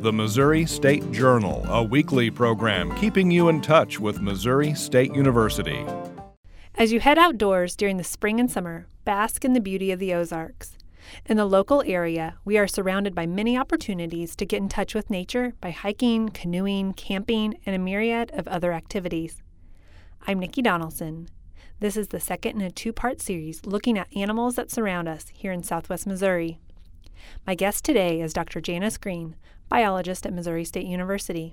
the Missouri State Journal, a weekly program keeping you in touch with Missouri State University. As you head outdoors during the spring and summer, bask in the beauty of the Ozarks. In the local area, we are surrounded by many opportunities to get in touch with nature by hiking, canoeing, camping, and a myriad of other activities. I'm Nikki Donaldson. This is the second in a two-part series looking at animals that surround us here in Southwest Missouri. My guest today is Dr. Janice Green, biologist at Missouri State University.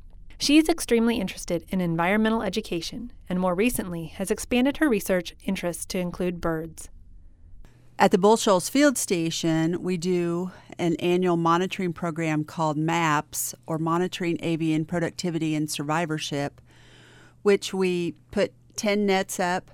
She is extremely interested in environmental education and more recently has expanded her research interests to include birds. At the Bull Shoals Field Station, we do an annual monitoring program called MAPS, or Monitoring Avian Productivity and Survivorship, which we put 10 nets up,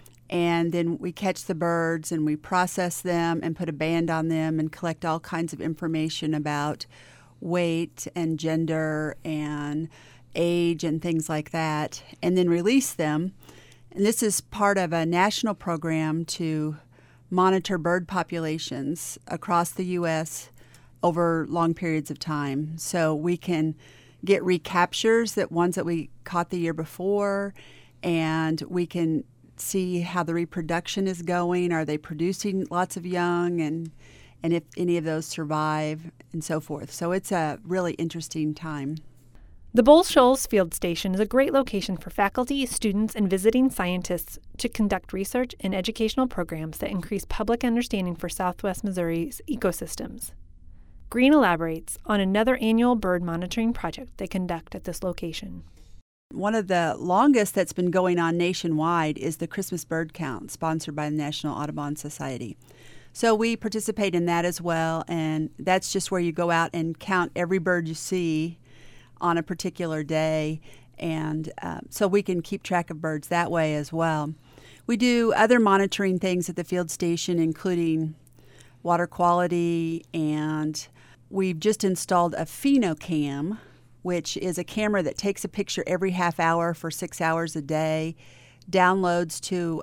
and then we catch the birds and we process them and put a band on them and collect all kinds of information about weight and gender and age and things like that, and then release them. And this is part of a national program to monitor bird populations across the U.S. over long periods of time. So we can get recaptures, that ones that we caught the year before, and we can see how the reproduction is going. Are they producing lots of young, and if any of those survive, and so forth. So it's a really interesting time. The Bull Shoals Field Station is a great location for faculty, students, and visiting scientists to conduct research and educational programs that increase public understanding for Southwest Missouri's ecosystems. Green elaborates on another annual bird monitoring project they conduct at this location. One of the longest that's been going on nationwide is the Christmas bird count, sponsored by the National Audubon Society. So we participate in that as well, and that's just where you go out and count every bird you see on a particular day, and so we can keep track of birds that way as well. We do other monitoring things at the field station, including water quality, and we've just installed a PhenoCam, which is a camera that takes a picture every half hour for 6 hours a day, downloads to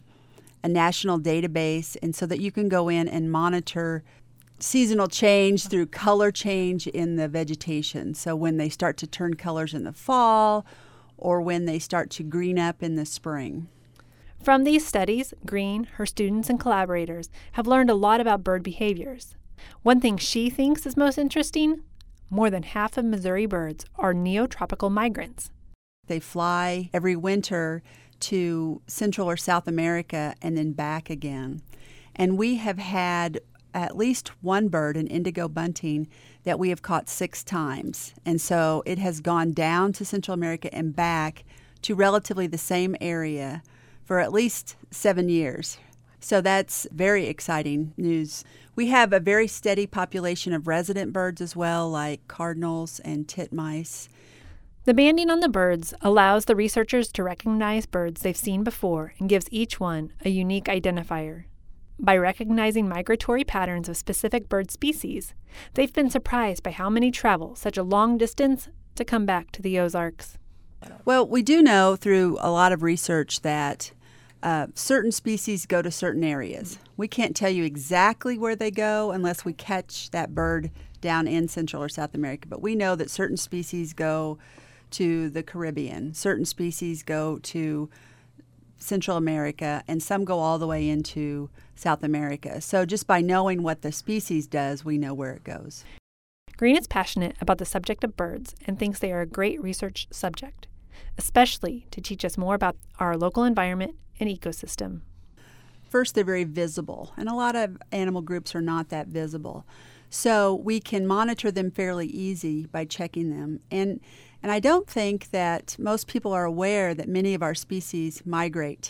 a national database, and so that you can go in and monitor seasonal change through color change in the vegetation. So when they start to turn colors in the fall or when they start to green up in the spring. From these studies, Green, her students, and collaborators have learned a lot about bird behaviors. One thing she thinks is most interesting: more than half of Missouri birds are neotropical migrants. They fly every winter to Central or South America and then back again. And we have had at least one bird, an indigo bunting, that we have caught 6 times. And so it has gone down to Central America and back to relatively the same area for at least 7 years. So that's very exciting news. We have a very steady population of resident birds as well, like cardinals and titmice. The banding on the birds allows the researchers to recognize birds they've seen before and gives each one a unique identifier. By recognizing migratory patterns of specific bird species, they've been surprised by how many travel such a long distance to come back to the Ozarks. Well, we do know through a lot of research that certain species go to certain areas. We can't tell you exactly where they go unless we catch that bird down in Central or South America, but we know that certain species go to the Caribbean, certain species go to Central America, and some go all the way into South America. So just by knowing what the species does, we know where it goes. Green is passionate about the subject of birds and thinks they are a great research subject, especially to teach us more about our local environment and ecosystem. First, they're very visible, and a lot of animal groups are not that visible. So we can monitor them fairly easy by checking them. And I don't think that most people are aware that many of our species migrate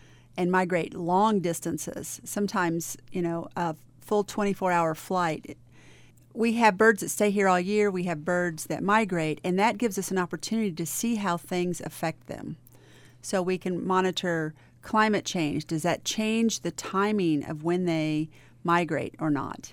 long distances, sometimes, a full 24-hour flight. We have birds that stay here all year. We have birds that migrate, and that gives us an opportunity to see how things affect them. So we can monitor climate change. Does that change the timing of when they migrate or not?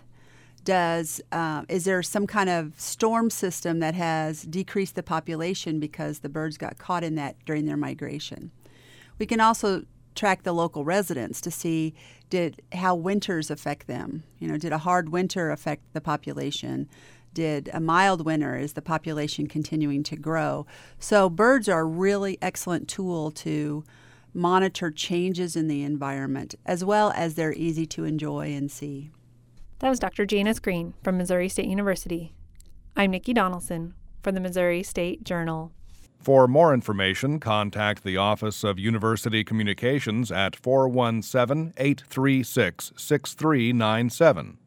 Is there some kind of storm system that has decreased the population because the birds got caught in that during their migration? We can also track the local residents to see how winters affect them. Did a hard winter affect the population? did. A mild winter is the population continuing to grow. So birds are a really excellent tool to monitor changes in the environment, as well as they're easy to enjoy and see. That was Dr. Janice Green from Missouri State University. I'm Nikki Donaldson from the Missouri State Journal. For more information, contact the Office of University Communications at 417-836-6397.